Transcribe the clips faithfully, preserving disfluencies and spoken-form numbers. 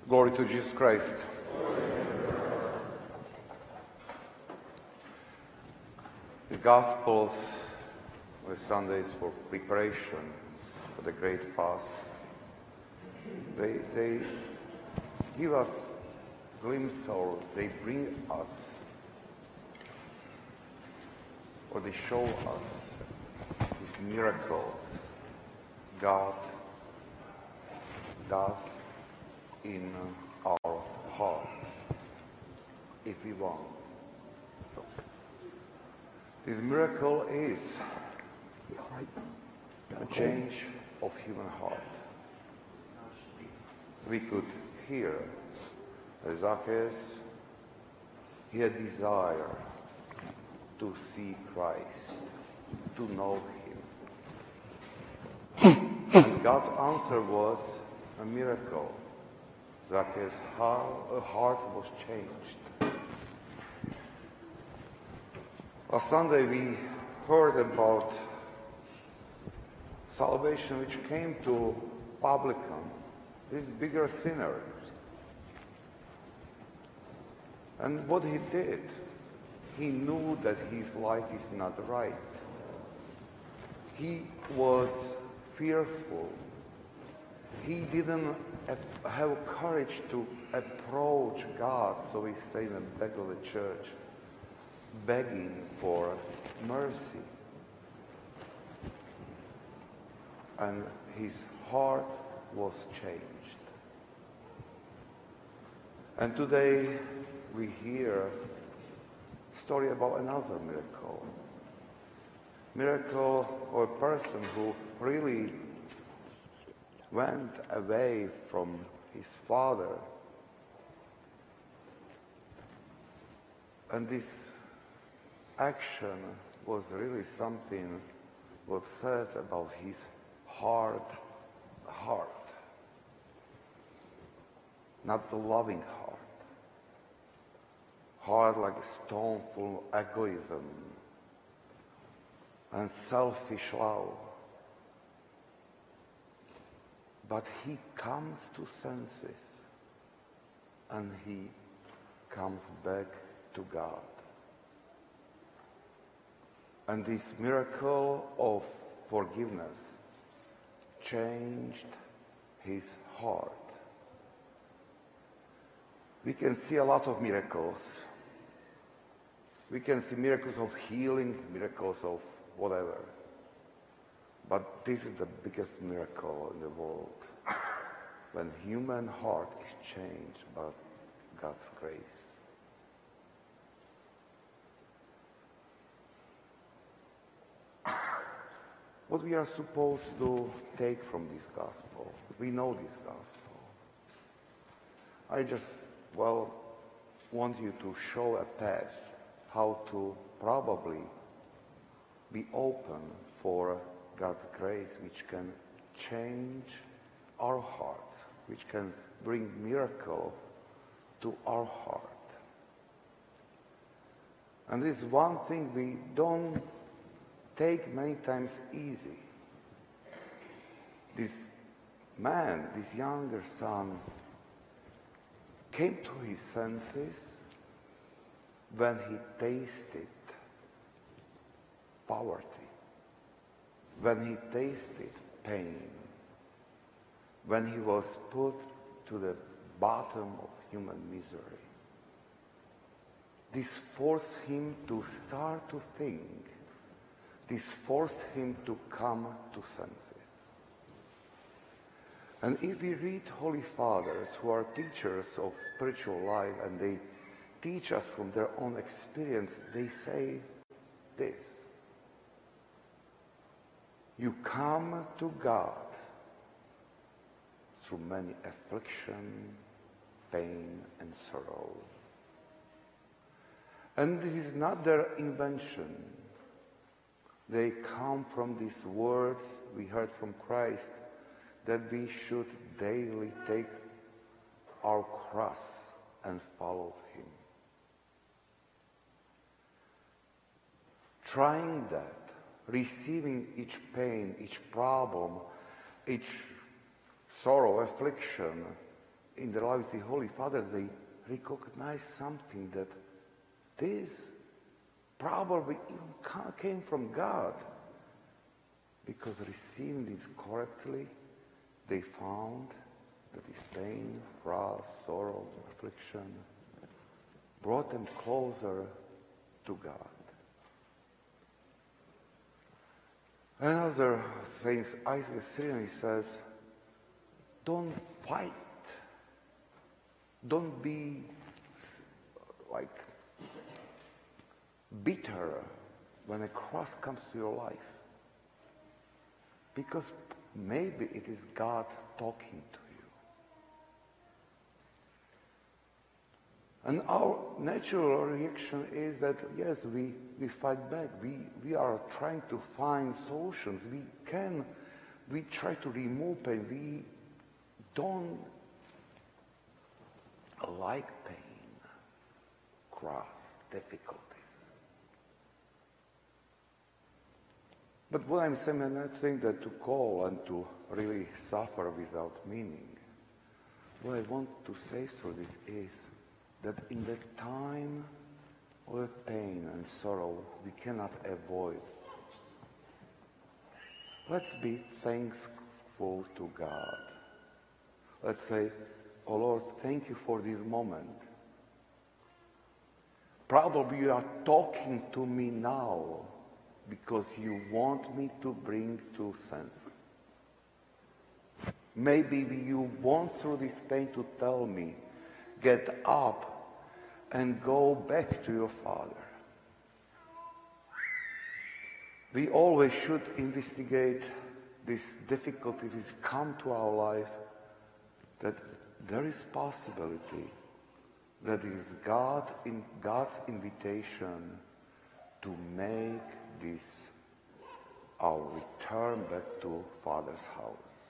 Glory to Jesus Christ. The Gospels were Sundays for preparation for the great fast. They, they give us a glimpse, or they bring us, or they show us these miracles God does in our hearts, if we want. This miracle is a change of human heart. We could hear that Zacchaeus, he had desire to see Christ, to know him. And God's answer was a miracle. Zacchaeus' heart was changed. Last Sunday we heard about salvation which came to publican, this bigger sinner. And what he did, he knew that his life is not right. He was fearful. He didn't have courage to approach God, so he stayed in the back of the church, begging for mercy. And his heart was changed. And today we hear a story about another miracle. Miracle of a person who really went away from his father. And this action was really something what says about his hard heart, not the loving heart. Heart like a stone full of egoism and selfish love. But he comes to senses and he comes back to God. And this miracle of forgiveness changed his heart. We can see a lot of miracles. We can see miracles of healing, miracles of whatever. But this is the biggest miracle in the world, when human heart is changed by God's grace. What we are supposed to take from this gospel, we know this gospel. I just, well, want you to show a path how to probably be open for God's grace, which can change our hearts, which can bring miracle to our heart. And this is one thing we don't take many times easy. This man, this younger son, came to his senses when he tasted poverty, when he tasted pain, when he was put to the bottom of human misery. This forced him to start to think. This forced him to come to senses. And if we read Holy Fathers who are teachers of spiritual life and they teach us from their own experience, they say this: you come to God through many affliction, pain, and sorrow. And it is not their invention. They come from these words we heard from Christ, that we should daily take our cross and follow him. Trying that, receiving each pain, each problem, each sorrow, affliction, in their lives, the Holy Fathers, they recognize something, that this probably even came from God, because receiving this correctly, they found that this pain, wrath, sorrow, affliction brought them closer to God. Another Saint Isaac Syrian, he says, don't fight. Don't be like bitter when a cross comes to your life. Because maybe it is God talking to you. And our natural reaction is that, yes, we, we fight back. We, we are trying to find solutions. We can, we try to remove pain. We don't like pain, cross, difficulties. But what I'm saying, I'm not saying that to call and to really suffer without meaning. What I want to say through this is that in the time of pain and sorrow, we cannot avoid. Let's be thankful to God. Let's say, oh Lord, thank you for this moment. Probably you are talking to me now because you want me to bring to sense. Maybe you want through this pain to tell me, get up and go back to your Father. We always should investigate this difficulty which come to our life, that there is possibility that it is God in God's invitation to make this our return back to Father's house.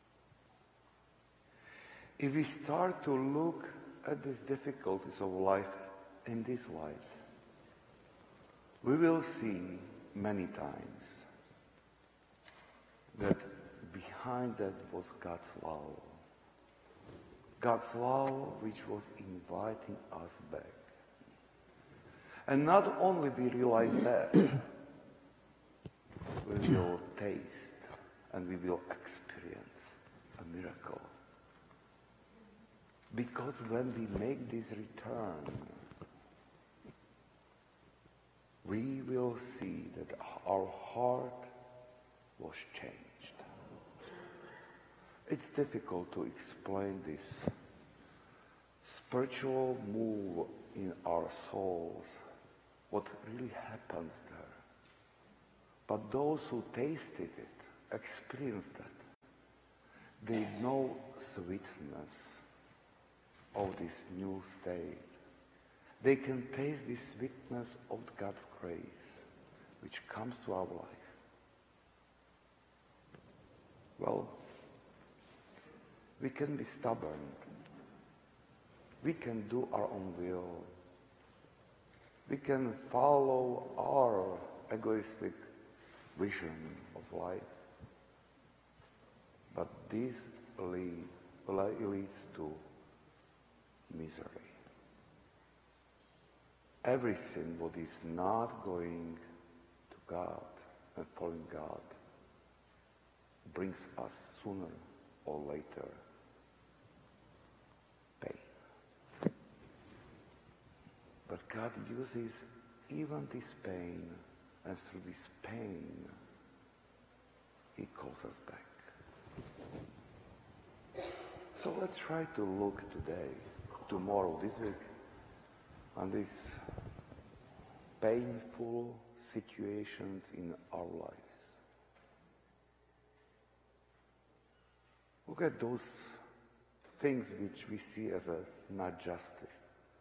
If we start to look at these difficulties of life in this light, we will see many times that behind that was God's love. God's love which was inviting us back. And not only we realize that, we will taste and we will experience a miracle. Because when we make this return, we will see that our heart was changed. It's difficult to explain this spiritual move in our souls, what really happens there. But those who tasted it, experienced that, they know sweetness of this new state. They can taste the sweetness of God's grace, which comes to our life. Well, we can be stubborn. We can do our own will. We can follow our egoistic vision of life. But this leads, leads to misery. Everything what is not going to God and following God brings us sooner or later pain. But God uses even this pain, and through this pain, He calls us back. So let's try to look today, tomorrow, this week, on these painful situations in our lives. Look at those things which we see as a not justice.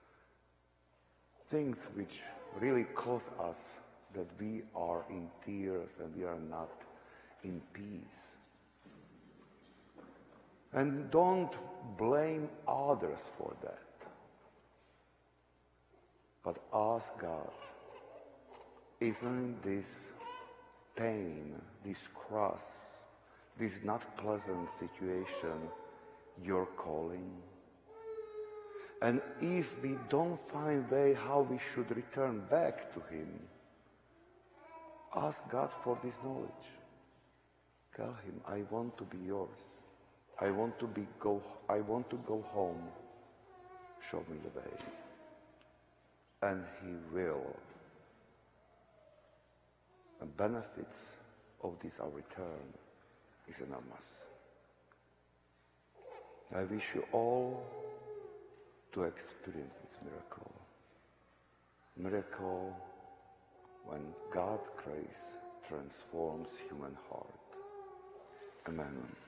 Things which really cause us that we are in tears and we are not in peace. And don't blame others for that. But ask God, isn't this pain, this cross, this not pleasant situation your calling? And if we don't find way how we should return back to him, ask God for this knowledge. Tell him, I want to be yours. I want to be go I want to go home. Show me the way. And he will. The benefits of this our return is enormous. I wish you all to experience this miracle. Miracle when God's grace transforms human heart. Amen.